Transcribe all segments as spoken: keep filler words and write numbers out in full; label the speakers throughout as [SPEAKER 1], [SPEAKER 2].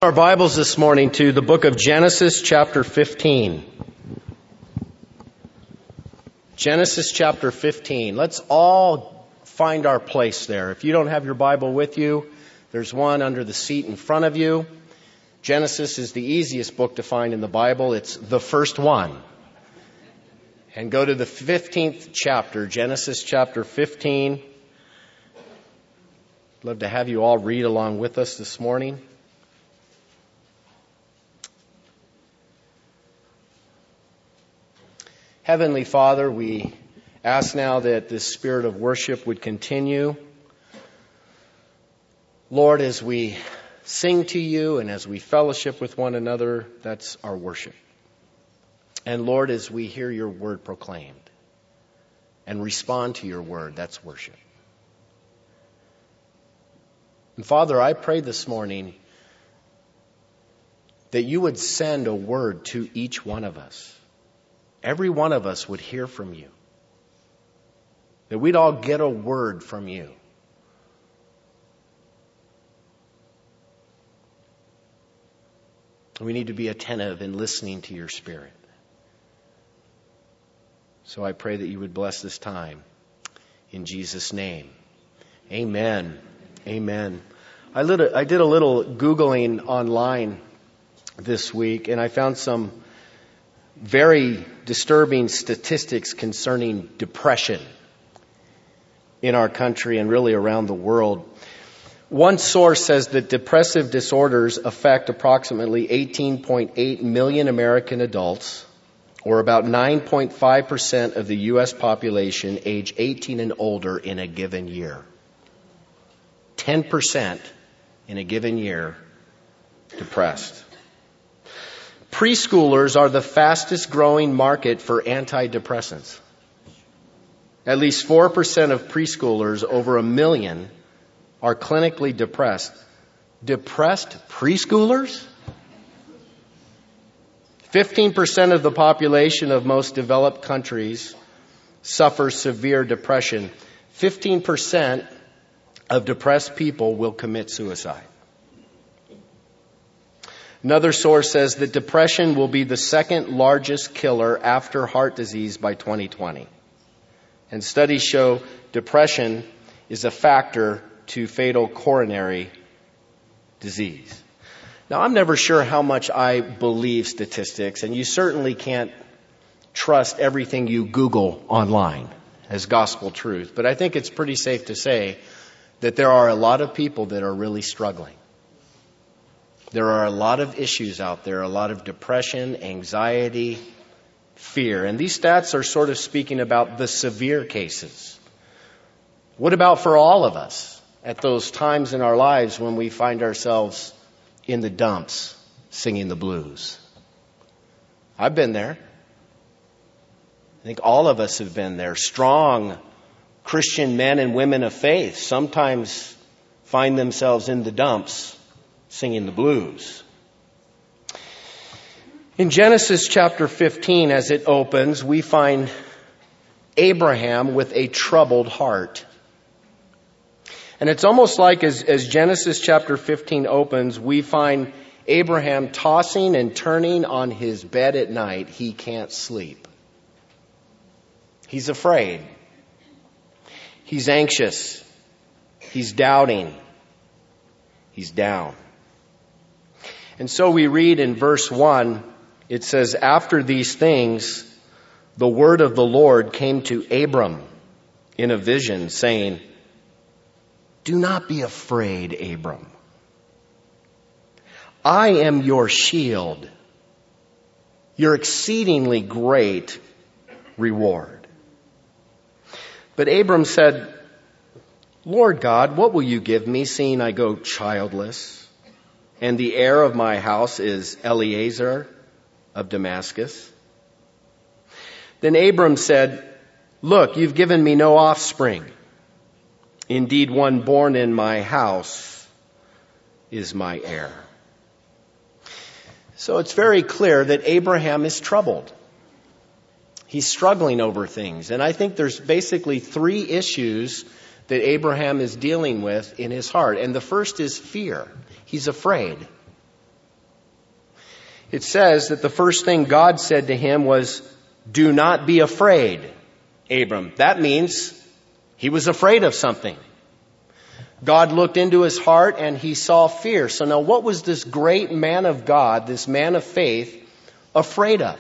[SPEAKER 1] Our Bibles this morning to the book of Genesis chapter fifteen. Genesis chapter fifteen. Let's all find our place there. If you don't have your Bible with you, there's one under the seat in front of you. Genesis is the easiest book to find in the Bible. It's the first one. And go to the fifteenth chapter, Genesis chapter fifteen. I'd love to have you all read along with us this morning. Heavenly Father, we ask now that this spirit of worship would continue. Lord, as we sing to you and as we fellowship with one another, that's our worship. And Lord, as we hear your word proclaimed and respond to your word, that's worship. And Father, I pray this morning that you would send a word to each one of us. Every one of us would hear from you. That we'd all get a word from you. We need to be attentive in listening to your Spirit. So I pray that you would bless this time. In Jesus' name. Amen. Amen. I did a, I did a little Googling online this week, and I found some very disturbing statistics concerning depression in our country and really around the world. One source says that depressive disorders affect approximately eighteen point eight million American adults, or about nine point five percent of the U S population age eighteen and older in a given year. ten percent in a given year depressed. Preschoolers are the fastest growing market for antidepressants. At least four percent of preschoolers, over a million, are clinically depressed. Depressed preschoolers? fifteen percent of the population of most developed countries suffer severe depression. fifteen percent of depressed people will commit suicide. Another source says that depression will be the second largest killer after heart disease by twenty twenty. And studies show depression is a factor to fatal coronary disease. Now, I'm never sure how much I believe statistics, and you certainly can't trust everything you Google online as gospel truth. But I think it's pretty safe to say that there are a lot of people that are really struggling. There are a lot of issues out there, a lot of depression, anxiety, fear. And these stats are sort of speaking about the severe cases. What about for all of us at those times in our lives when we find ourselves in the dumps singing the blues? I've been there. I think all of us have been there. Strong Christian men and women of faith sometimes find themselves in the dumps singing the blues. In Genesis chapter fifteen, as it opens, we find Abraham with a troubled heart. And it's almost like as, as Genesis chapter fifteen opens, we find Abraham tossing and turning on his bed at night. He can't sleep. He's afraid. He's anxious. He's doubting. He's down. And so we read in verse one, it says, after these things, the word of the Lord came to Abram in a vision, saying, do not be afraid, Abram. I am your shield, your exceedingly great reward. But Abram said, Lord God, what will you give me, seeing I go childless? And the heir of my house is Eliezer of Damascus. Then Abram said, look, you've given me no offspring. Indeed, one born in my house is my heir. So it's very clear that Abraham is troubled. He's struggling over things. And I think there's basically three issues that Abraham is dealing with in his heart. And the first is fear. He's afraid. It says that the first thing God said to him was, "Do not be afraid, Abram." That means he was afraid of something. God looked into his heart and he saw fear. So now what was this great man of God, this man of faith, afraid of?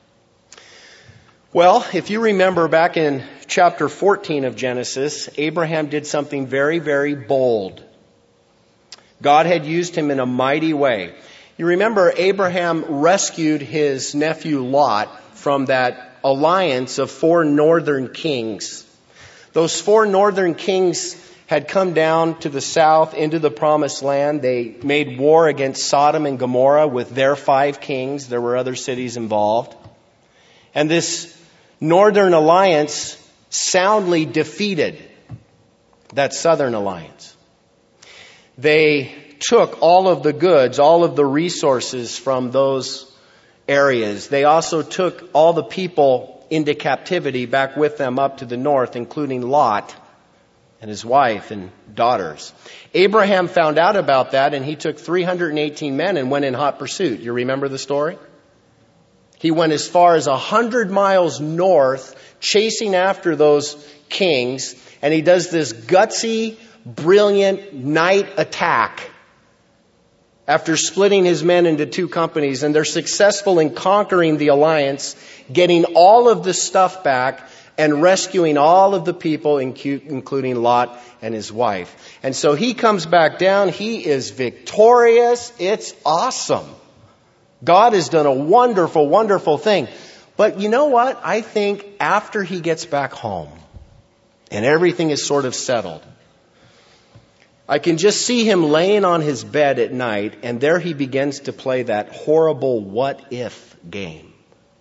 [SPEAKER 1] Well, if you remember back in chapter fourteen of Genesis, Abraham did something very, very bold. God had used him in a mighty way. You remember Abraham rescued his nephew Lot from that alliance of four northern kings. Those four northern kings had come down to the south into the promised land. They made war against Sodom and Gomorrah with their five kings. There were other cities involved. And this northern alliance soundly defeated that southern alliance. They took all of the goods, all of the resources from those areas. They also took all the people into captivity back with them up to the north, including Lot and his wife and daughters. Abraham found out about that, and he took three hundred eighteen men and went in hot pursuit. You remember the story? He went as far as one hundred miles north, chasing after those kings, and he does this gutsy, brilliant night attack after splitting his men into two companies, and they're successful in conquering the alliance, getting all of the stuff back, and rescuing all of the people, including Lot and his wife. And so he comes back down. He is victorious. It's awesome. God has done a wonderful, wonderful thing. But you know what? I think after he gets back home and everything is sort of settled, I can just see him laying on his bed at night, and there he begins to play that horrible what if game.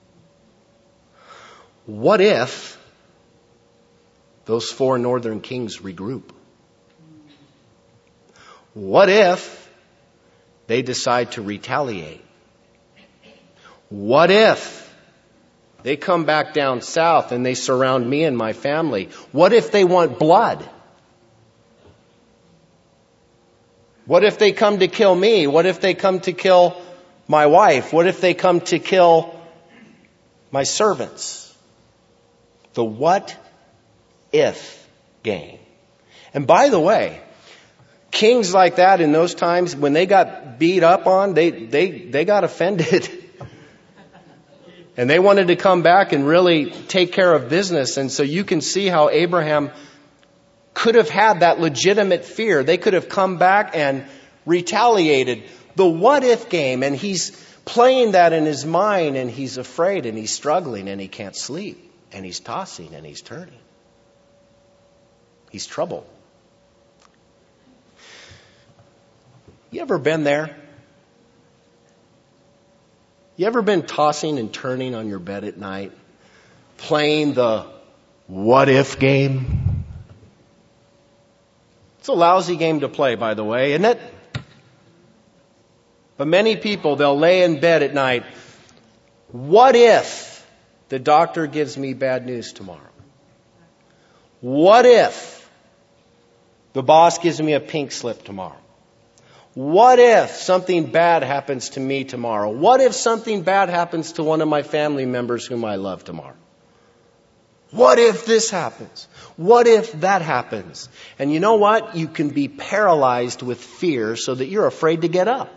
[SPEAKER 1] What if those four northern kings regroup? What if they decide to retaliate? What if they come back down south and they surround me and my family? What if they want blood? What if they come to kill me? What if they come to kill my wife? What if they come to kill my servants? The what if game. And by the way, kings like that in those times, when they got beat up on, they, they, they got offended. And they wanted to come back and really take care of business. And so you can see how Abraham could have had that legitimate fear. They could have come back and retaliated. The what if game. And he's playing that in his mind, and he's afraid, and he's struggling, and he can't sleep, and he's tossing, and he's turning. He's troubled. You ever been there? You ever been tossing and turning on your bed at night, playing the what if game? It's a lousy game to play, by the way, isn't it? But many people, they'll lay in bed at night. What if the doctor gives me bad news tomorrow? What if the boss gives me a pink slip tomorrow? What if something bad happens to me tomorrow? What if something bad happens to one of my family members whom I love tomorrow? What if this happens? What if that happens? And you know what? You can be paralyzed with fear so that you're afraid to get up.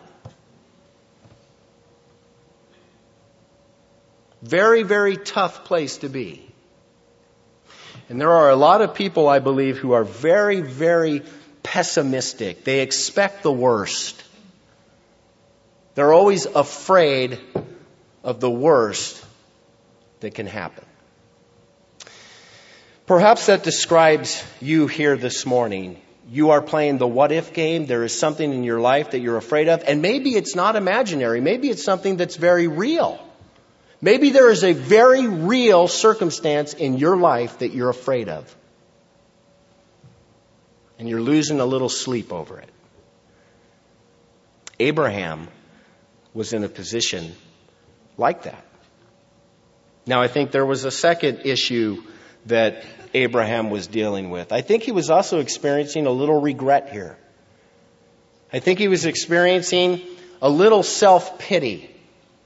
[SPEAKER 1] Very, very tough place to be. And there are a lot of people, I believe, who are very, very pessimistic. They expect the worst. They're always afraid of the worst that can happen. Perhaps that describes you here this morning. You are playing the what if game. There is something in your life that you're afraid of. And maybe it's not imaginary. Maybe it's something that's very real. Maybe there is a very real circumstance in your life that you're afraid of. And you're losing a little sleep over it. Abraham was in a position like that. Now, I think there was a second issue that Abraham was dealing with. I think he was also experiencing a little regret here. I think he was experiencing a little self-pity.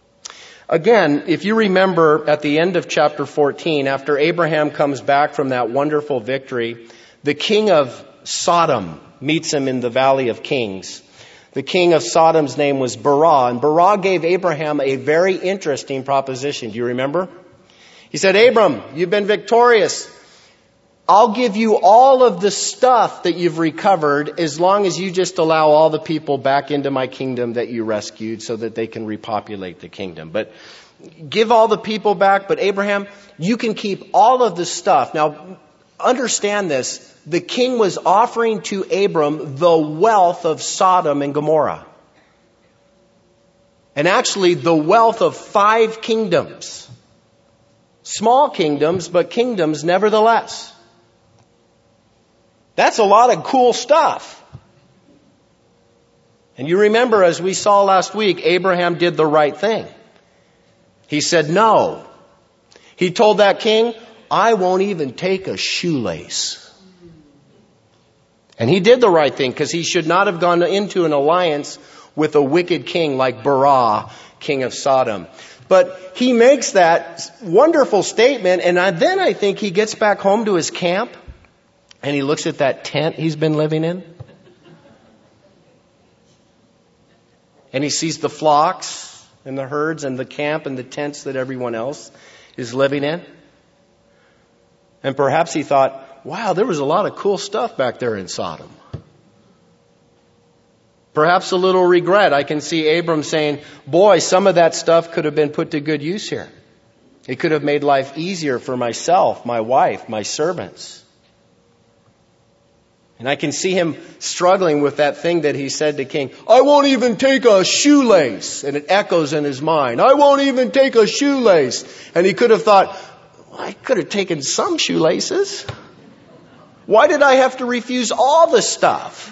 [SPEAKER 1] Again, if you remember at the end of chapter fourteen, after Abraham comes back from that wonderful victory, the king of Sodom meets him in the Valley of Kings. The king of Sodom's name was Berah, and Berah gave Abraham a very interesting proposition. Do you remember? He said, Abram, you've been victorious. I'll give you all of the stuff that you've recovered as long as you just allow all the people back into my kingdom that you rescued so that they can repopulate the kingdom. But give all the people back, but Abraham, you can keep all of the stuff. Now, understand this. The king was offering to Abram the wealth of Sodom and Gomorrah. And actually the wealth of five kingdoms. Small kingdoms, but kingdoms nevertheless. That's a lot of cool stuff. And you remember, as we saw last week, Abraham did the right thing. He said no. He told that king, I won't even take a shoelace. And he did the right thing because he should not have gone into an alliance with a wicked king like Berah, king of Sodom. But he makes that wonderful statement, and then I think he gets back home to his camp and he looks at that tent he's been living in. And he sees the flocks and the herds and the camp and the tents that everyone else is living in. And perhaps he thought, wow, there was a lot of cool stuff back there in Sodom. Perhaps a little regret. I can see Abram saying, boy, some of that stuff could have been put to good use here. It could have made life easier for myself, my wife, my servants. And I can see him struggling with that thing that he said to King, I won't even take a shoelace. And it echoes in his mind. I won't even take a shoelace. And he could have thought, well, I could have taken some shoelaces. Why did I have to refuse all the stuff?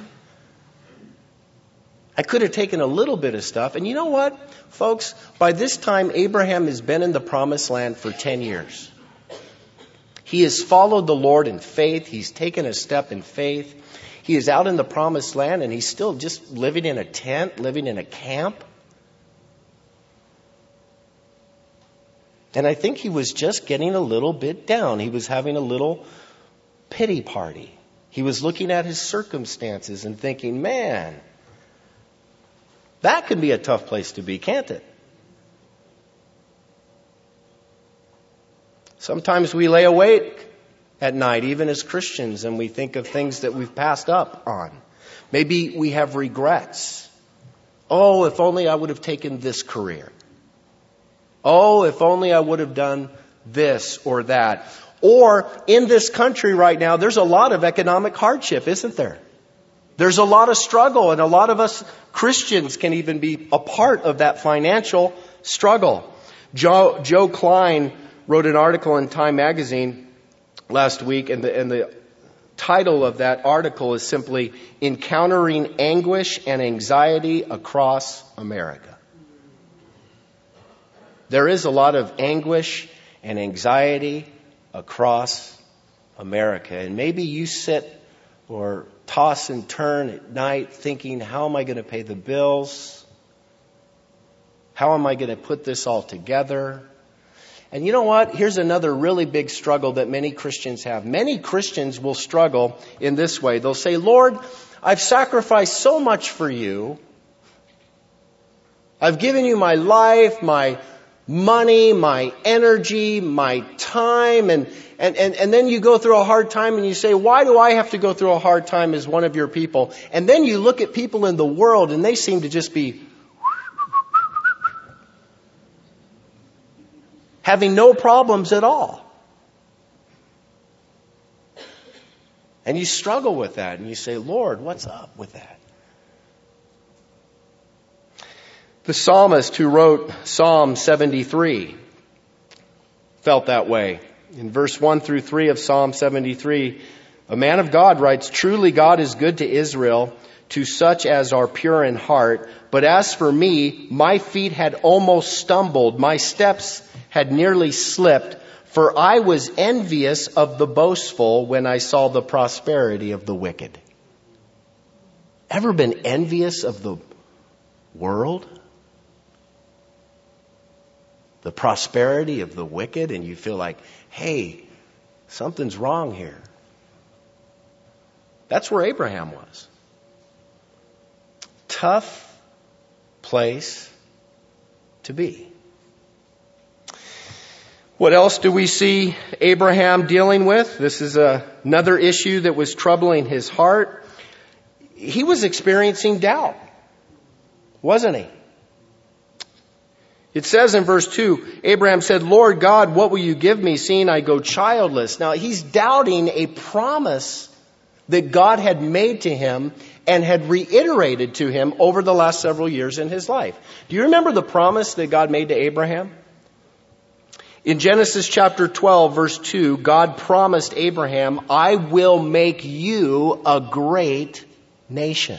[SPEAKER 1] I could have taken a little bit of stuff. And you know what, folks? By this time, Abraham has been in the promised land for ten years. He has followed the Lord in faith. He's taken a step in faith. He is out in the promised land and he's still just living in a tent, living in a camp. And I think he was just getting a little bit down. He was having a little pity party. He was looking at his circumstances and thinking, man, that can be a tough place to be, can't it? Sometimes we lay awake at night, even as Christians, and we think of things that we've passed up on. Maybe we have regrets. Oh, if only I would have taken this career. Oh, if only I would have done this or that. Or in this country right now, there's a lot of economic hardship, isn't there? There's a lot of struggle, and a lot of us Christians can even be a part of that financial struggle. Joe, Joe Klein wrote an article in Time magazine last week, and the, and the title of that article is simply Encountering Anguish and Anxiety Across America. There is a lot of anguish and anxiety across America. And maybe you sit or toss and turn at night thinking, how am I going to pay the bills? How am I going to put this all together? And you know what? Here's another really big struggle that many Christians have. Many Christians will struggle in this way. They'll say, Lord, I've sacrificed so much for you. I've given you my life, my money, my energy, my time, and, and, and, and then you go through a hard time and you say, why do I have to go through a hard time as one of your people? And then you look at people in the world and they seem to just be having no problems at all. And you struggle with that and you say, Lord, what's up with that? The psalmist who wrote Psalm seventy-three felt that way. In verse one through three of Psalm seventy-three, a man of God writes, truly God is good to Israel, to such as are pure in heart. But as for me, my feet had almost stumbled. My steps had nearly slipped. For I was envious of the boastful when I saw the prosperity of the wicked. Ever been envious of the world? the prosperity of the wicked, and you feel like, hey, something's wrong here. That's where Abraham was. Tough place to be. What else do we see Abraham dealing with? This is a, another issue that was troubling his heart. He was experiencing doubt, wasn't he? It says in verse two, Abraham said, Lord God, what will you give me, seeing I go childless? Now, he's doubting a promise that God had made to him and had reiterated to him over the last several years in his life. Do you remember the promise that God made to Abraham? In Genesis chapter twelve, verse two, God promised Abraham, I will make you a great nation.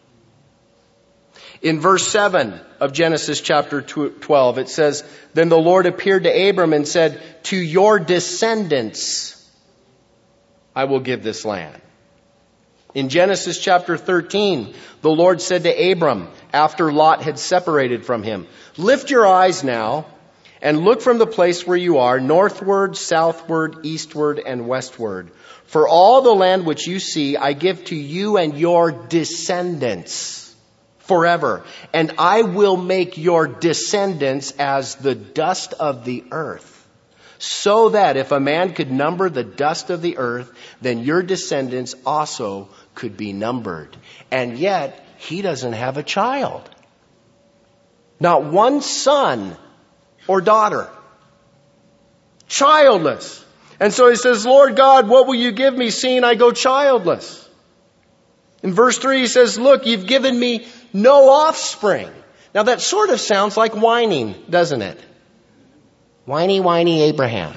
[SPEAKER 1] In verse seven of Genesis chapter twelve, it says, Then the Lord appeared to Abram and said, To your descendants I will give this land. In Genesis chapter thirteen, the Lord said to Abram, after Lot had separated from him, Lift your eyes now and look from the place where you are, northward, southward, eastward, and westward. For all the land which you see, I give to you and your descendants forever. And I will make your descendants as the dust of the earth, so that if a man could number the dust of the earth, then your descendants also could be numbered. And yet, he doesn't have a child. Not one son or daughter. Childless. And so he says, Lord God, what will you give me, seeing I go childless? In verse three, he says, Look, you've given me no offspring. Now that sort of sounds like whining, doesn't it? Whiny, whiny Abraham.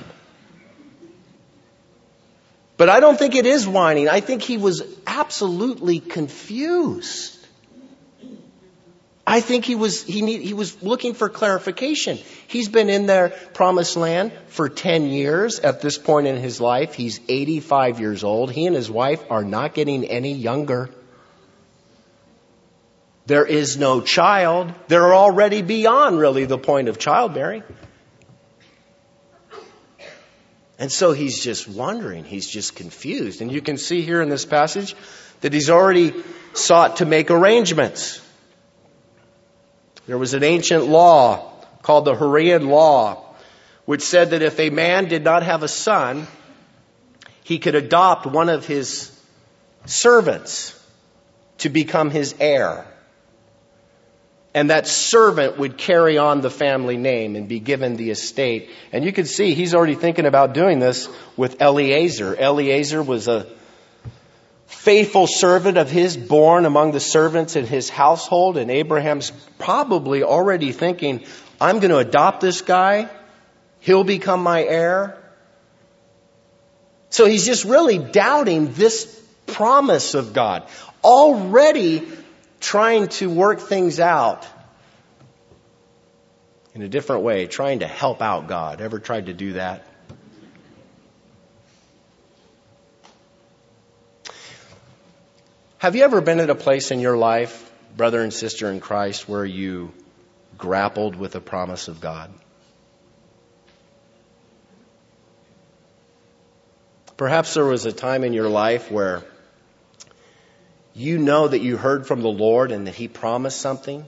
[SPEAKER 1] But I don't think it is whining. I think he was absolutely confused. I think he was he need, he was looking for clarification. He's been in their promised land for ten years. At this point in his life, he's eighty-five years old. He and his wife are not getting any younger. There is no child. They're already beyond really the point of childbearing. And so he's just wondering. He's just confused. And you can see here in this passage that he's already sought to make arrangements. There was an ancient law called the Harean law, which said that if a man did not have a son, he could adopt one of his servants to become his heir. And that servant would carry on the family name and be given the estate. And you can see he's already thinking about doing this with Eliezer. Eliezer was a faithful servant of his, born among the servants in his household. And Abraham's probably already thinking, I'm going to adopt this guy. He'll become my heir. So he's just really doubting this promise of God. Already trying to work things out in a different way, trying to help out God. Ever tried to do that? Have you ever been at a place in your life, brother and sister in Christ, where you grappled with the promise of God? Perhaps there was a time in your life where you know that you heard from the Lord and that He promised something.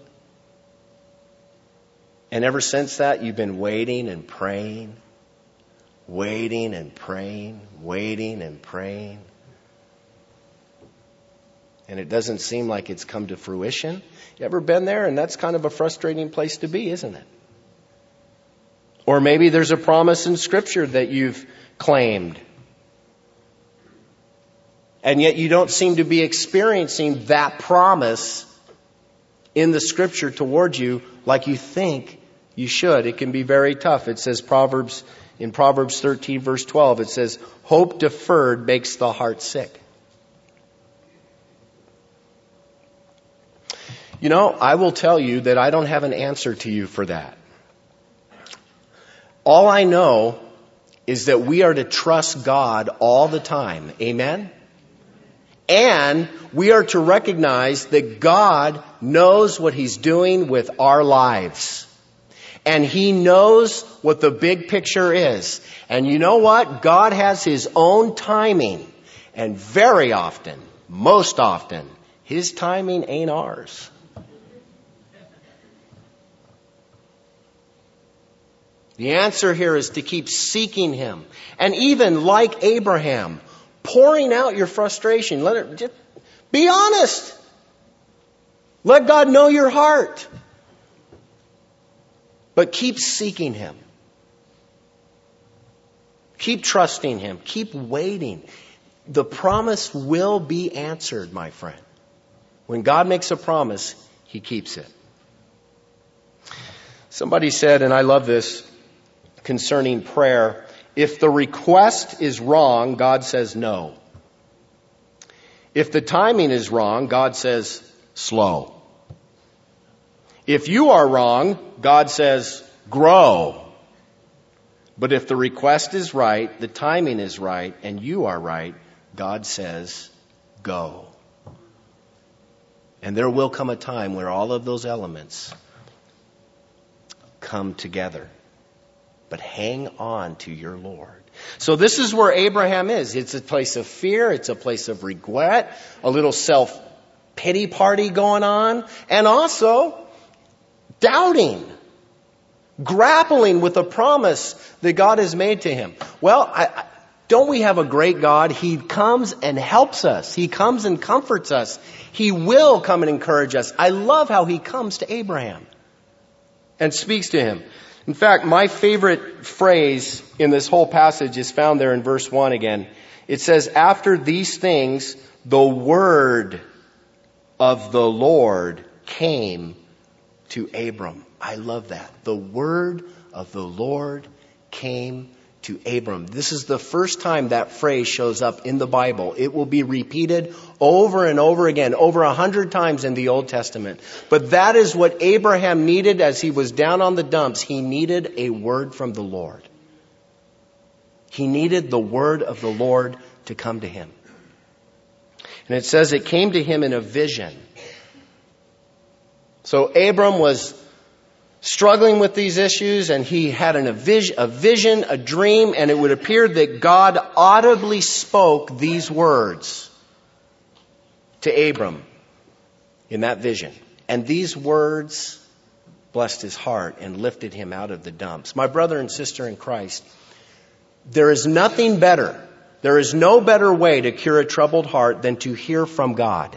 [SPEAKER 1] And ever since that, you've been waiting and praying, waiting and praying, waiting and praying. And it doesn't seem like it's come to fruition. You ever been there? And that's kind of a frustrating place to be, isn't it? Or maybe there's a promise in Scripture that you've claimed, and yet you don't seem to be experiencing that promise in the Scripture towards you like you think you should. It can be very tough. It says Proverbs, in Proverbs thirteen verse twelve, it says, hope deferred makes the heart sick. You know, I will tell you that I don't have an answer to you for that. All I know is that we are to trust God all the time. Amen? And we are to recognize that God knows what He's doing with our lives. And he knows what the big picture is. And you know what? God has his own timing. And very often, most often, his timing ain't ours. The answer here is to keep seeking him. And even like Abraham, pouring out your frustration. Let it, just be honest. Let God know your heart. But keep seeking him. Keep trusting him. Keep waiting. The promise will be answered, my friend. When God makes a promise, he keeps it. Somebody said, and I love this, concerning prayer, if the request is wrong, God says no. If the timing is wrong, God says slow. If you are wrong, God says grow. But if the request is right, the timing is right, and you are right, God says go. And there will come a time where all of those elements come together. But hang on to your Lord. So this is where Abraham is. It's a place of fear. It's a place of regret. A little self-pity party going on. And also doubting. Grappling with the promise that God has made to him. Well, I, I, don't we have a great God? He comes and helps us. He comes and comforts us. He will come and encourage us. I love how he comes to Abraham and speaks to him. In fact, my favorite phrase in this whole passage is found there in verse one again. It says, after these things, the word of the Lord came to Abram. I love that. The word of the Lord came to Abram. This is the first time that phrase shows up in the Bible. It will be repeated over and over again, over a hundred times in the Old Testament. But that is what Abraham needed as he was down on the dumps. He needed a word from the Lord. He needed the word of the Lord to come to him. And it says it came to him in a vision. So Abram was struggling with these issues, and he had an, a, vis- a vision, a dream, and it would appear that God audibly spoke these words to Abram in that vision. And these words blessed his heart and lifted him out of the dumps. My brother and sister in Christ, there is nothing better, there is no better way to cure a troubled heart than to hear from God.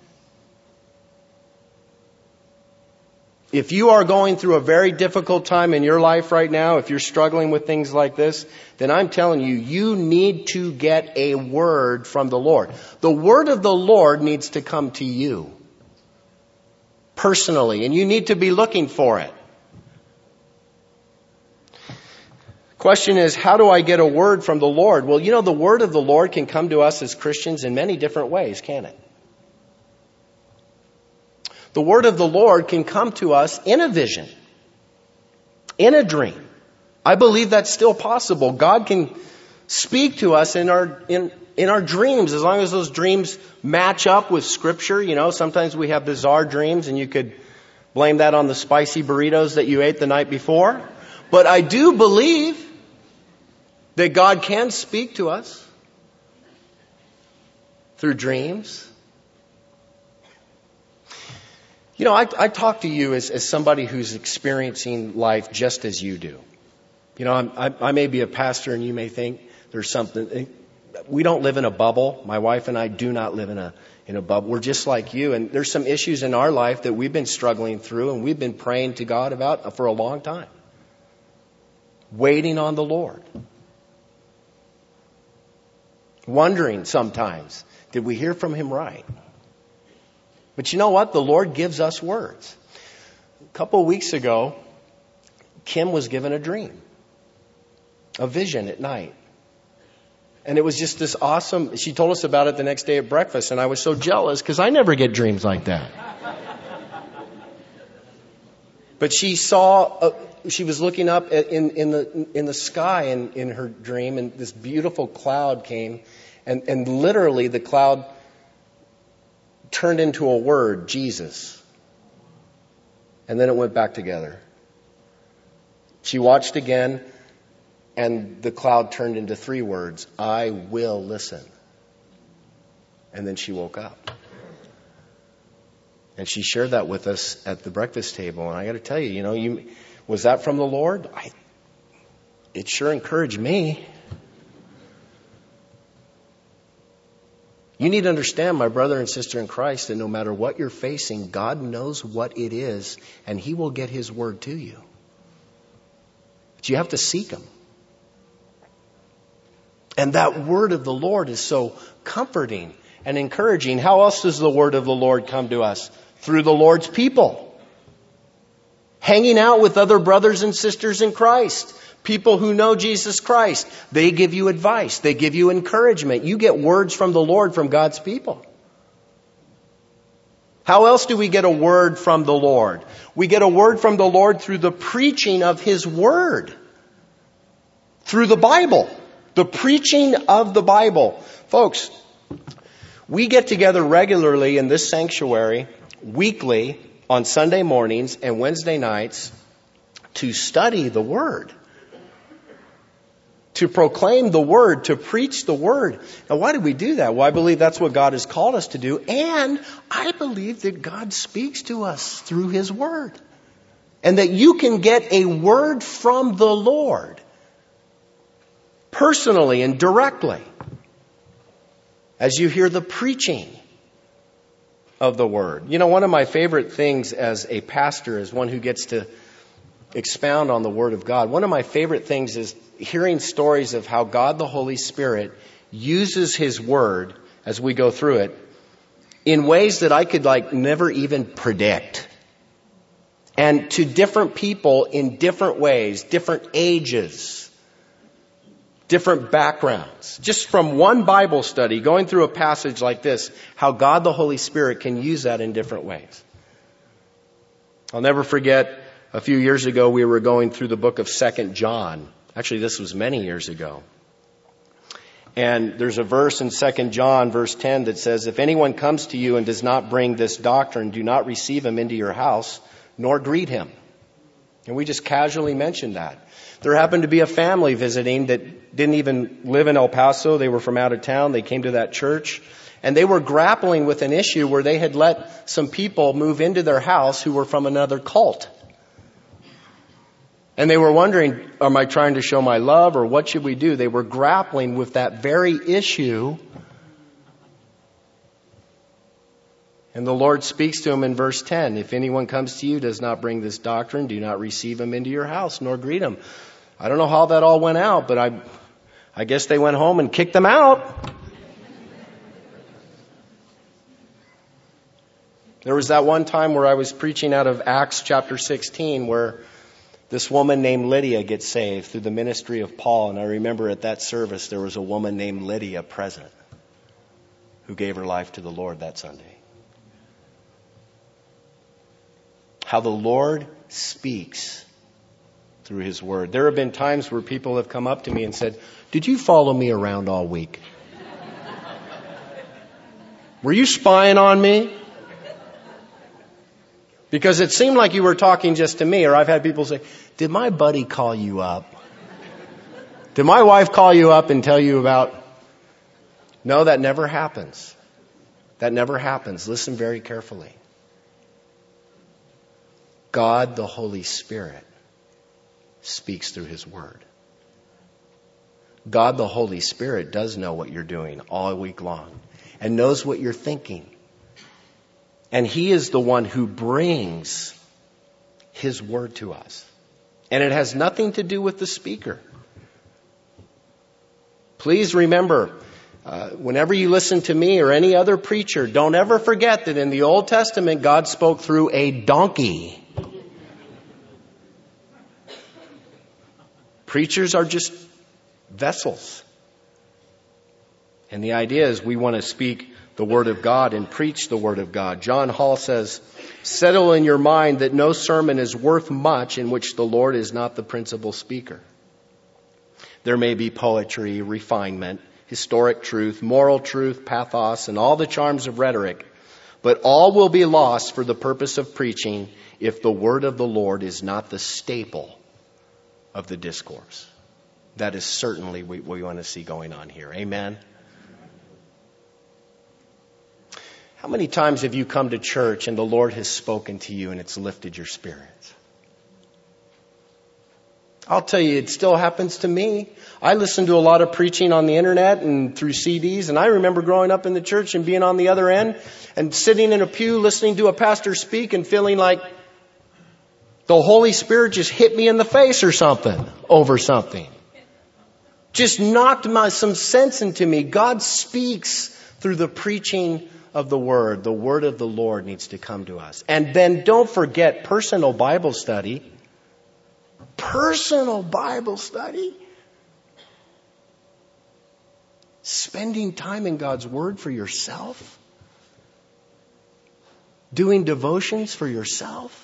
[SPEAKER 1] If you are going through a very difficult time in your life right now, if you're struggling with things like this, then I'm telling you, you need to get a word from the Lord. The word of the Lord needs to come to you personally, and you need to be looking for it. Question is, how do I get a word from the Lord? Well, you know, the word of the Lord can come to us as Christians in many different ways, can't it? The word of the Lord can come to us in a vision, in a dream. I believe that's still possible. God can speak to us in our in in our dreams, as long as those dreams match up with Scripture. You know, sometimes we have bizarre dreams, and you could blame that on the spicy burritos that you ate the night before. But I do believe that God can speak to us through dreams. You know, I, I talk to you as, as somebody who's experiencing life just as you do. You know, I'm, I, I may be a pastor, and you may think there's something. We don't live in a bubble. My wife and I do not live in a in a bubble. We're just like you. And there's some issues in our life that we've been struggling through, and we've been praying to God about for a long time. Waiting on the Lord. Wondering sometimes, did we hear from him right? But you know what? The Lord gives us words. A couple of weeks ago, Kim was given a dream, a vision at night. And it was just this awesome, she told us about it the next day at breakfast, and I was so jealous because I never get dreams like that. But she saw, a, she was looking up at, in, in the in the sky in, in her dream, and this beautiful cloud came, and, and literally the cloud turned into a word, Jesus. And then it went back together. She watched again, and the cloud turned into three words: I will listen. And then she woke up. And she shared that with us at the breakfast table. And I got to tell you, you know, you, was that from the Lord? I, it sure encouraged me. You need to understand, my brother and sister in Christ, that no matter what you're facing, God knows what it is, and He will get His word to you. But you have to seek Him. And that word of the Lord is so comforting and encouraging. How else does the word of the Lord come to us? Through the Lord's people. Hanging out with other brothers and sisters in Christ. People who know Jesus Christ. They give you advice. They give you encouragement. You get words from the Lord from God's people. How else do we get a word from the Lord? We get a word from the Lord through the preaching of His word. Through the Bible. The preaching of the Bible. Folks, we get together regularly in this sanctuary, weekly, on Sunday mornings and Wednesday nights, to study the Word. To proclaim the Word, to preach the Word. Now, why do we do that? Well, I believe that's what God has called us to do. And I believe that God speaks to us through His Word. And that you can get a word from the Lord. Personally and directly. As you hear the preaching of the Word. You know, one of my favorite things as a pastor, as one who gets to expound on the Word of God, one of my favorite things is hearing stories of how God the Holy Spirit uses His Word as we go through it in ways that I could like never even predict. And to different people in different ways, different ages, different backgrounds. Just from one Bible study, going through a passage like this, how God the Holy Spirit can use that in different ways. I'll never forget, a few years ago we were going through the book of Second John. Actually, this was many years ago. And there's a verse in Second John, verse ten, that says, if anyone comes to you and does not bring this doctrine, do not receive him into your house, nor greet him. And we just casually mentioned that. There happened to be a family visiting that didn't even live in El Paso. They were from out of town. They came to that church. And they were grappling with an issue where they had let some people move into their house who were from another cult. And they were wondering, am I trying to show my love, or what should we do? They were grappling with that very issue. And the Lord speaks to him in verse ten. If anyone comes to you, does not bring this doctrine, do not receive him into your house, nor greet him. I don't know how that all went out, but I, I guess they went home and kicked them out. There was that one time where I was preaching out of Acts chapter sixteen, where this woman named Lydia gets saved through the ministry of Paul. And I remember at that service, there was a woman named Lydia present who gave her life to the Lord that Sunday. How the Lord speaks through His Word. There have been times where people have come up to me and said, did you follow me around all week? Were you spying on me? Because it seemed like you were talking just to me. Or I've had people say, did my buddy call you up? Did my wife call you up and tell you about... No, that never happens. That never happens. Listen very carefully. God, the Holy Spirit, speaks through His Word. God, the Holy Spirit, does know what you're doing all week long and knows what you're thinking. And He is the one who brings His Word to us. And it has nothing to do with the speaker. Please remember, uh, whenever you listen to me or any other preacher, don't ever forget that in the Old Testament, God spoke through a donkey. Preachers are just vessels. And the idea is we want to speak the Word of God and preach the Word of God. John Hall says, settle in your mind that no sermon is worth much in which the Lord is not the principal speaker. There may be poetry, refinement, historic truth, moral truth, pathos, and all the charms of rhetoric, but all will be lost for the purpose of preaching if the Word of the Lord is not the staple of the discourse. That is certainly what we want to see going on here. Amen? How many times have you come to church and the Lord has spoken to you and it's lifted your spirits? I'll tell you, it still happens to me. I listen to a lot of preaching on the internet and through C Ds, and I remember growing up in the church and being on the other end and sitting in a pew listening to a pastor speak and feeling like the Holy Spirit just hit me in the face or something over something. Just knocked my, some sense into me. God speaks through the preaching of the Word. The Word of the Lord needs to come to us. And then don't forget personal Bible study. Personal Bible study. Spending time in God's Word for yourself. Doing devotions for yourself.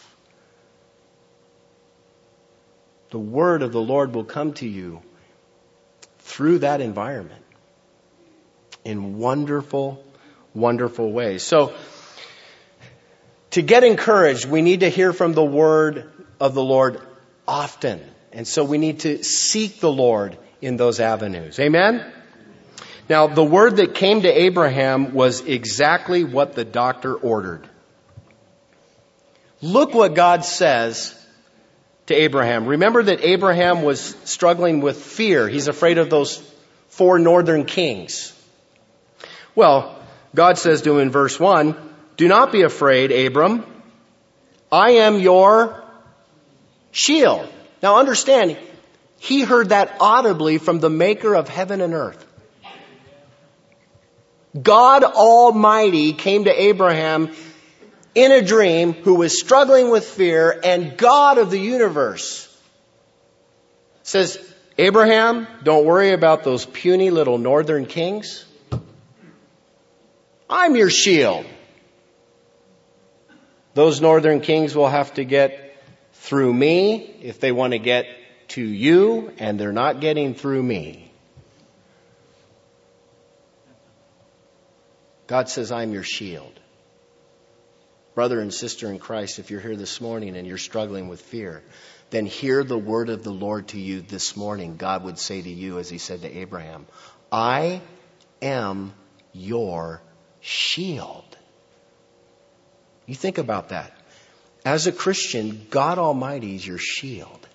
[SPEAKER 1] The Word of the Lord will come to you through that environment in wonderful, wonderful ways. So, to get encouraged, we need to hear from the Word of the Lord often. And so we need to seek the Lord in those avenues. Amen? Now, the word that came to Abraham was exactly what the doctor ordered. Look what God says to Abraham. Remember that Abraham was struggling with fear. He's afraid of those four northern kings. Well, God says to him in verse one, "Do not be afraid, Abram. I am your shield." Now understand, he heard that audibly from the maker of heaven and earth. God Almighty came to Abraham in a dream who was struggling with fear, and God of the universe says, "Abraham, don't worry about those puny little northern kings. I'm your shield. Those northern kings will have to get through me if they want to get to you, and they're not getting through me." God says, "I'm your shield." Brother and sister in Christ, if you're here this morning and you're struggling with fear, then hear the word of the Lord to you this morning. God would say to you, as he said to Abraham, "I am your shield." You think about that. As a Christian, God Almighty is your shield.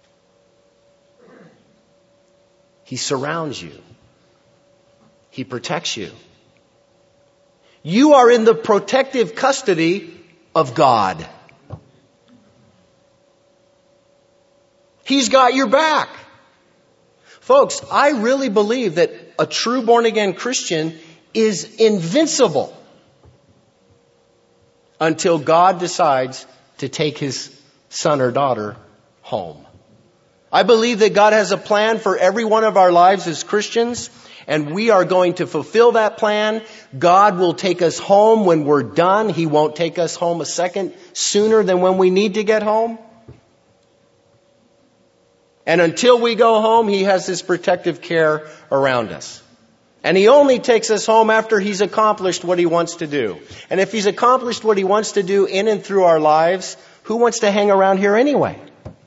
[SPEAKER 1] He surrounds you. He protects you. You are in the protective custody of God. He's got your back. Folks, I really believe that a true born-again Christian is invincible until God decides to take his son or daughter home. I believe that God has a plan for every one of our lives as Christians, and we are going to fulfill that plan. God will take us home when we're done. He won't take us home a second sooner than when we need to get home. And until we go home, He has His protective care around us. And He only takes us home after He's accomplished what He wants to do. And if He's accomplished what He wants to do in and through our lives, who wants to hang around here anyway?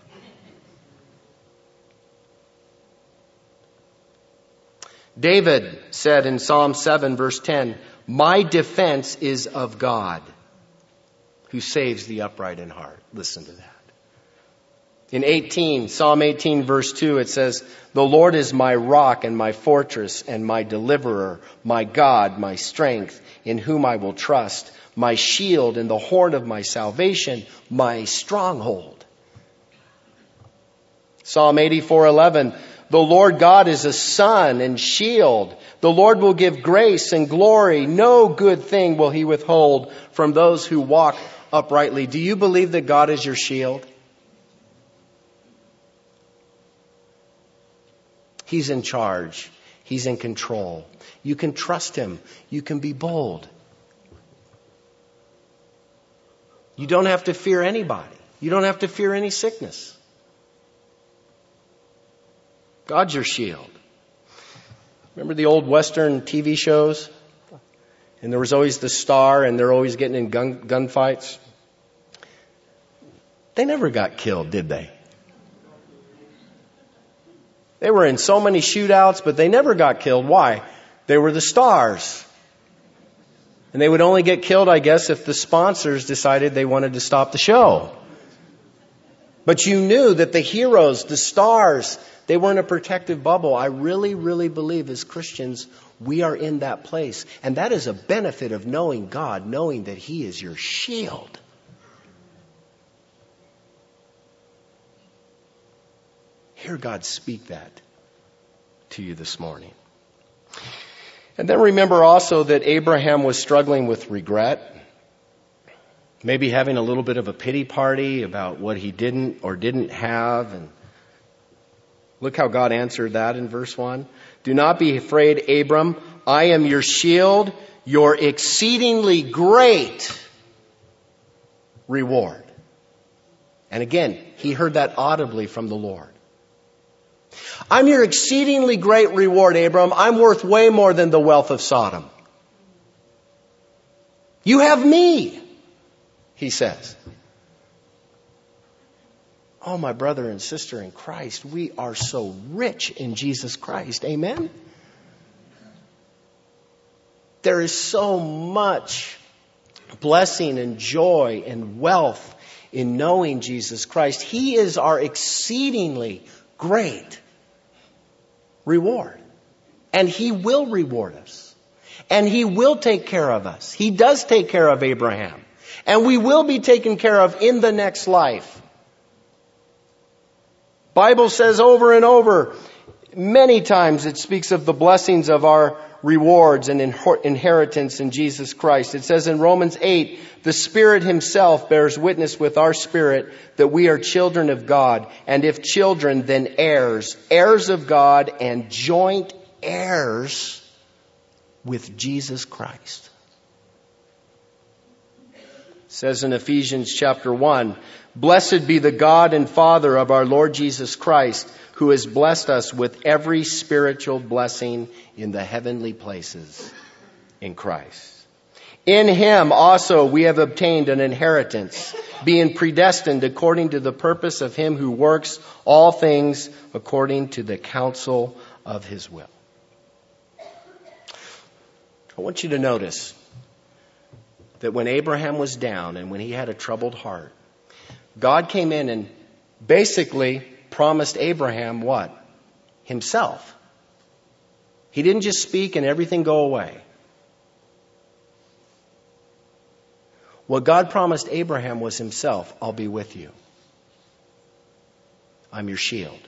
[SPEAKER 1] David said in Psalm seven verse ten, "My defense is of God, who saves the upright in heart." Listen to that. In eighteen, Psalm eighteen verse two, it says, "The Lord is my rock and my fortress and my deliverer, my God, my strength, in whom I will trust, my shield and the horn of my salvation, my stronghold." Psalm eighty-four eleven, "The Lord God is a sun and shield. The Lord will give grace and glory. No good thing will He withhold from those who walk uprightly." Do you believe that God is your shield? He's in charge. He's in control. You can trust Him. You can be bold. You don't have to fear anybody. You don't have to fear any sickness. God's your shield. Remember the old Western T V shows? And there was always the star, and they're always getting in gun gunfights. They never got killed, did they? They were in so many shootouts, but they never got killed. Why? They were the stars. And they would only get killed, I guess, if the sponsors decided they wanted to stop the show. But you knew that the heroes, the stars, they were in a protective bubble. I really, really believe as Christians, we are in that place. And that is a benefit of knowing God, knowing that He is your shield. Hear God speak that to you this morning. And then remember also that Abraham was struggling with regret. Maybe having a little bit of a pity party about what he didn't or didn't have. And look how God answered that in verse one. Do not be afraid, Abram. I am your shield, your exceedingly great reward. And again, he heard that audibly from the Lord. I'm your exceedingly great reward, Abram. I'm worth way more than the wealth of Sodom. You have me, he says. Oh, my brother and sister in Christ, we are so rich in Jesus Christ. Amen? There is so much blessing and joy and wealth in knowing Jesus Christ. He is our exceedingly great reward. And He will reward us. And He will take care of us. He does take care of Abraham. And we will be taken care of in the next life. Bible says over and over, many times it speaks of the blessings of our rewards and inheritance in Jesus Christ. It says in Romans eight, the Spirit Himself bears witness with our spirit that we are children of God. And if children, then heirs, heirs of God and joint heirs with Jesus Christ. It says in Ephesians chapter one, blessed be the God and Father of our Lord Jesus Christ, who has blessed us with every spiritual blessing in the heavenly places in Christ. In Him also we have obtained an inheritance, being predestined according to the purpose of Him who works all things according to the counsel of His will. I want you to notice that when Abraham was down and when he had a troubled heart, God came in and basically promised Abraham what? Himself. He didn't just speak and everything go away. What God promised Abraham was Himself. I'll be with you. I'm your shield.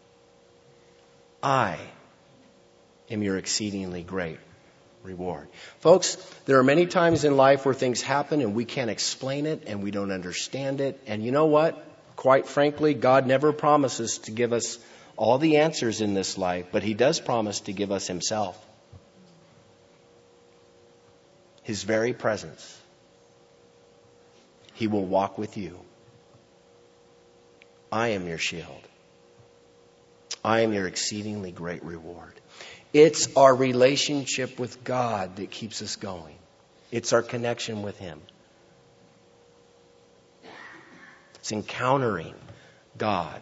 [SPEAKER 1] I am your exceedingly great reward. Folks, there are many times in life where things happen and we can't explain it and we don't understand it. And you know what? Quite frankly, God never promises to give us all the answers in this life, but He does promise to give us Himself. His very presence. He will walk with you. I am your shield. I am your exceedingly great reward. It's our relationship with God that keeps us going. It's our connection with Him. It's encountering God.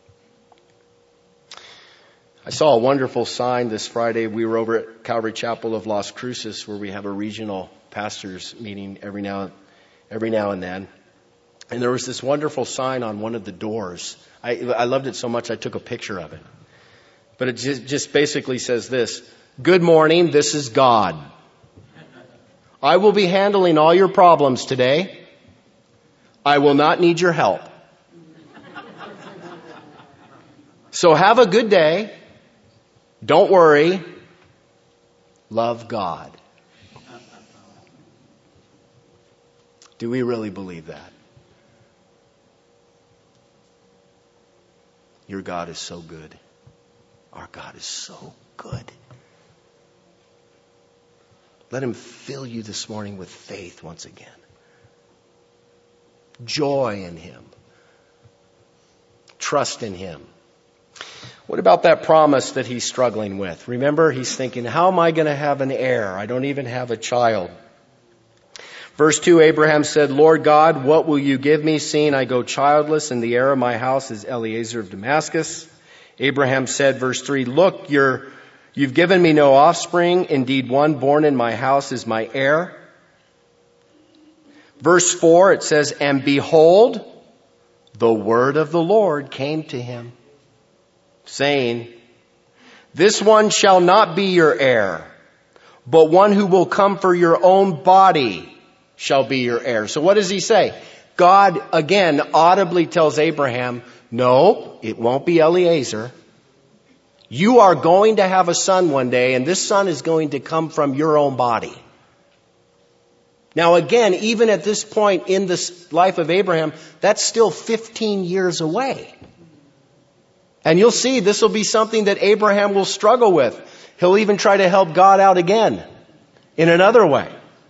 [SPEAKER 1] I saw a wonderful sign this Friday. We were over at Calvary Chapel of Las Cruces, where we have a regional pastors meeting every now, every now and then. And there was this wonderful sign on one of the doors. I, I loved it so much I took a picture of it. But it just, just basically says this: good morning, this is God. I will be handling all your problems today. I will not need your help. So have a good day. Don't worry. Love God. Do we really believe that? Your God is so good. Our God is so good. Let Him fill you this morning with faith once again. Joy in Him. Trust in Him. What about that promise that he's struggling with? Remember, he's thinking, how am I going to have an heir? I don't even have a child. Verse two, Abraham said, Lord God, what will you give me, seeing I go childless, and the heir of my house is Eliezer of Damascus? Abraham said, verse three, look, you're, you've given me no offspring. Indeed, one born in my house is my heir. Verse four, it says, and behold, the word of the Lord came to him, saying, this one shall not be your heir, but one who will come for your own body shall be your heir. So what does he say? God, again, audibly tells Abraham, no, it won't be Eliezer. You are going to have a son one day, and this son is going to come from your own body. Now again, even at this point in the life of Abraham, that's still fifteen years away. And you'll see this will be something that Abraham will struggle with. He'll even try to help God out again in another way.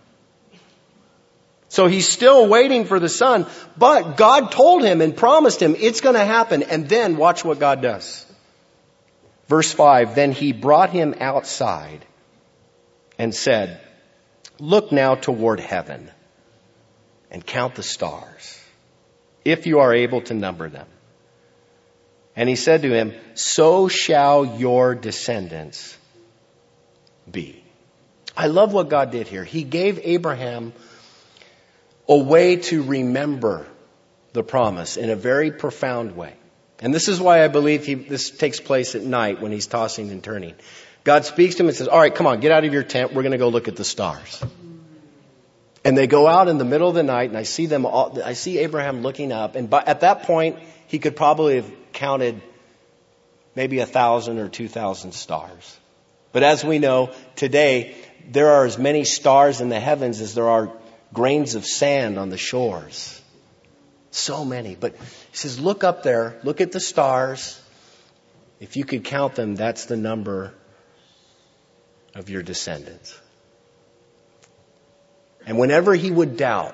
[SPEAKER 1] So he's still waiting for the son, but God told him and promised him it's going to happen. And then watch what God does. Verse five, then he brought him outside and said, look now toward heaven and count the stars, if you are able to number them. And he said to him, so shall your descendants be. I love what God did here. He gave Abraham a way to remember the promise in a very profound way. And this is why I believe he, this takes place at night when he's tossing and turning. God speaks to him and says, all right, come on, get out of your tent. We're going to go look at the stars. And they go out in the middle of the night, and I see them all, I see Abraham looking up. And by, at that point, he could probably have counted maybe a thousand or two thousand stars. But as we know, today, there are as many stars in the heavens as there are grains of sand on the shores. So many. But he says, look up there, look at the stars. If you could count them, that's the number of your descendants. And whenever he would doubt,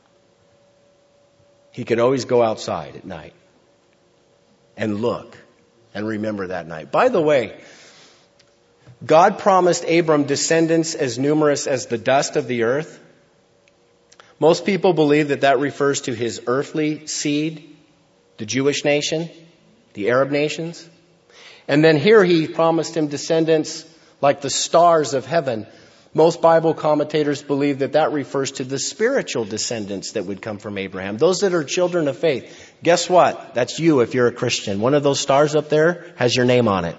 [SPEAKER 1] he could always go outside at night and look and remember that night. By the way, God promised Abram descendants as numerous as the dust of the earth. Most people believe that that refers to his earthly seed, the Jewish nation, the Arab nations. And then here he promised him descendants like the stars of heaven. Most Bible commentators believe that that refers to the spiritual descendants that would come from Abraham, those that are children of faith. Guess what? That's you if you're a Christian. One of those stars up there has your name on it.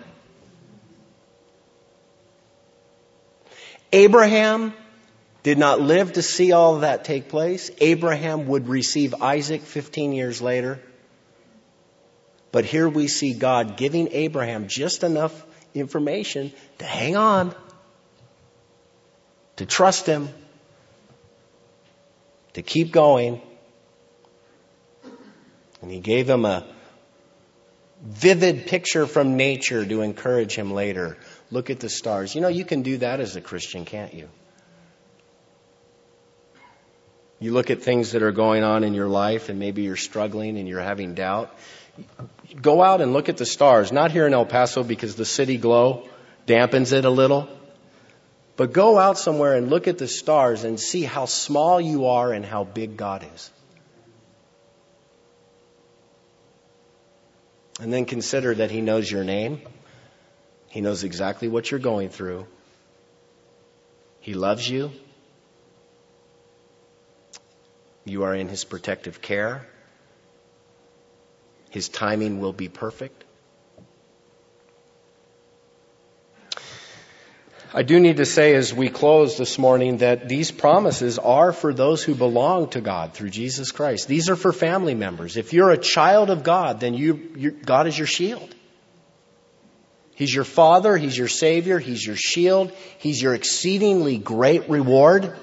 [SPEAKER 1] Abraham did not live to see all of that take place. Abraham would receive Isaac fifteen years later. But here we see God giving Abraham just enough information to hang on, to trust him, to keep going. And he gave him a vivid picture from nature to encourage him later. Look at the stars. You know, you can do that as a Christian, can't you? You look at things that are going on in your life and maybe you're struggling and you're having doubt. Go out and look at the stars. Not here in El Paso because the city glow dampens it a little. But go out somewhere and look at the stars and see how small you are and how big God is. And then consider that He knows your name. He knows exactly what you're going through. He loves you. You are in His protective care. His timing will be perfect. I do need to say as we close this morning that these promises are for those who belong to God through Jesus Christ. These are for family members. If you're a child of God, then you, you God is your shield. He's your Father. He's your Savior. He's your shield. He's your exceedingly great reward.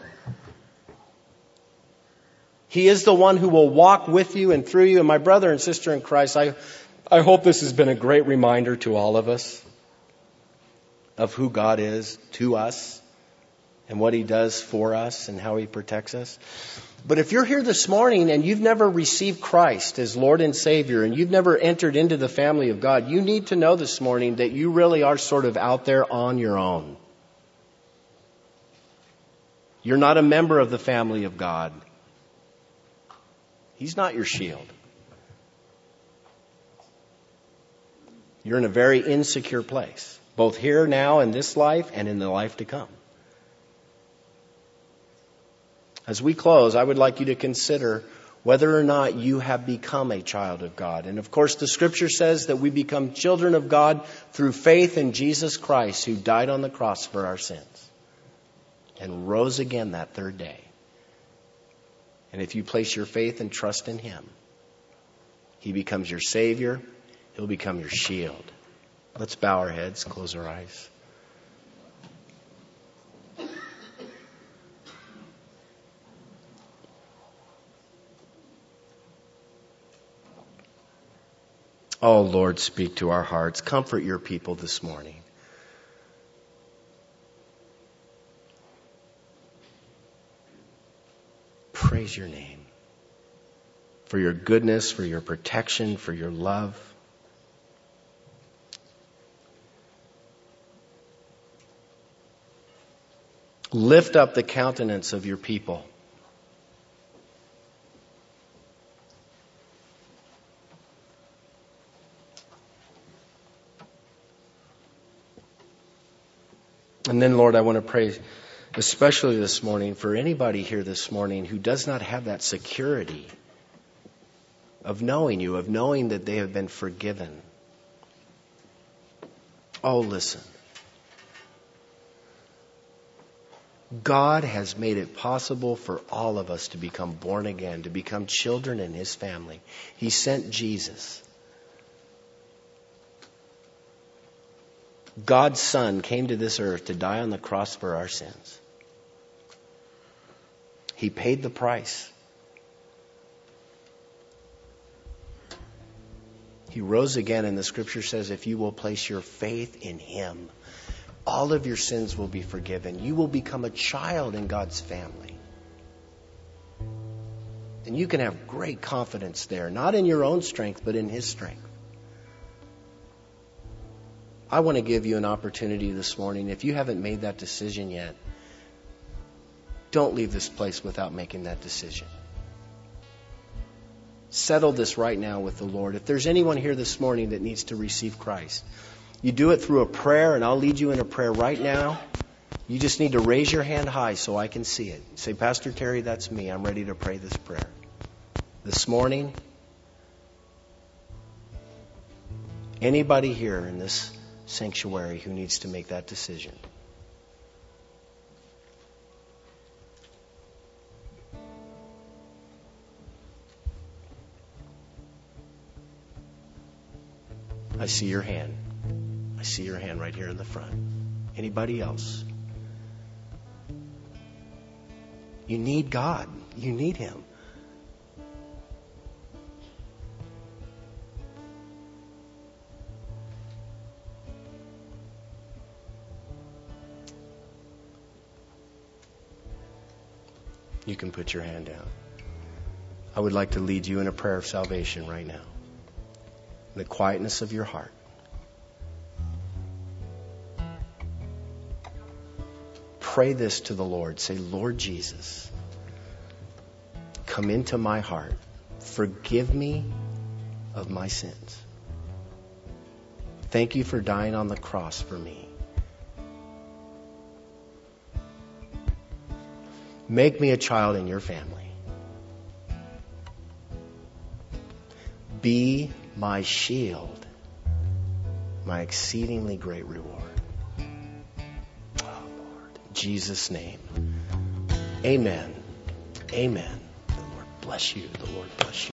[SPEAKER 1] He is the one who will walk with you and through you. And my brother and sister in Christ, I, I hope this has been a great reminder to all of us of who God is to us and what He does for us and how He protects us. But if you're here this morning and you've never received Christ as Lord and Savior and you've never entered into the family of God, you need to know this morning that you really are sort of out there on your own. You're not a member of the family of God. He's not your shield. You're in a very insecure place, both here now in this life and in the life to come. As we close, I would like you to consider whether or not you have become a child of God. And of course, the Scripture says that we become children of God through faith in Jesus Christ, who died on the cross for our sins and rose again that third day. And if you place your faith and trust in Him, He becomes your Savior. He'll become your shield. Let's bow our heads, close our eyes. Oh, Lord, speak to our hearts. Comfort your people this morning. Praise your name for your goodness, for your protection, for your love. Lift up the countenance of your people. And then, Lord, I want to pray especially this morning for anybody here this morning who does not have that security of knowing you, of knowing that they have been forgiven. Oh, listen. God has made it possible for all of us to become born again, to become children in His family. He sent Jesus. God's Son came to this earth to die on the cross for our sins. He paid the price. He rose again, and the Scripture says if you will place your faith in Him, all of your sins will be forgiven. You will become a child in God's family. And you can have great confidence there, not in your own strength, but in His strength. I want to give you an opportunity this morning. If you haven't made that decision yet, don't leave this place without making that decision. Settle this right now with the Lord. If there's anyone here this morning that needs to receive Christ, you do it through a prayer, and I'll lead you in a prayer right now. You just need to raise your hand high so I can see it. Say, Pastor Terry, that's me. I'm ready to pray this prayer. This morning, anybody here in this sanctuary who needs to make that decision? I see your hand. I see your hand right here in the front. Anybody else? You need God. You need Him. You can put your hand down. I would like to lead you in a prayer of salvation right now. In the quietness of your heart. Pray this to the Lord. Say, Lord Jesus, come into my heart. Forgive me of my sins. Thank you for dying on the cross for me. Make me a child in your family. Be my shield, my exceedingly great reward. Oh, Lord. In Jesus' name. Amen. Amen. The Lord bless you. The Lord bless you.